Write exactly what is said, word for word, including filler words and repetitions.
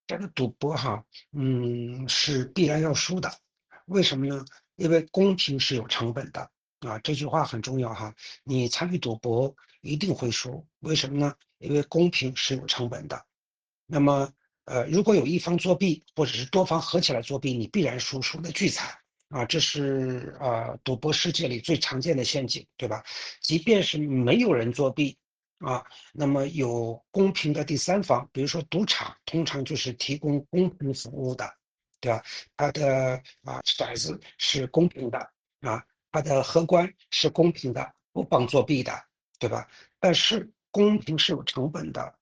这个赌博哈，嗯，是必然要输的。为什么呢？因为公平是有成本的啊，这句话很重要哈。你参与赌博一定会输，为什么呢？因为公平是有成本的。那么，呃，如果有一方作弊，或者是多方合起来作弊，你必然输，输的巨惨啊！这是呃赌博世界里最常见的陷阱，对吧？即便是没有人作弊啊，那么有公平的第三方，比如说赌场，通常就是提供公平服务的，对吧？它的啊骰子是公平的啊，它的荷官是公平的，不帮作弊的，对吧？但是公平是有成本的